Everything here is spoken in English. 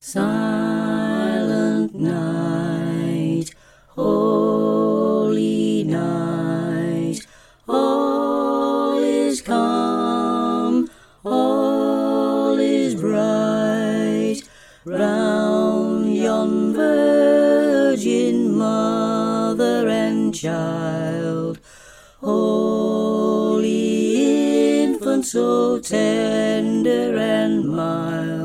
Silent night, holy night, all is calm, all is bright, round yon Virgin Mother and Child, Holy Infant so tender and mild.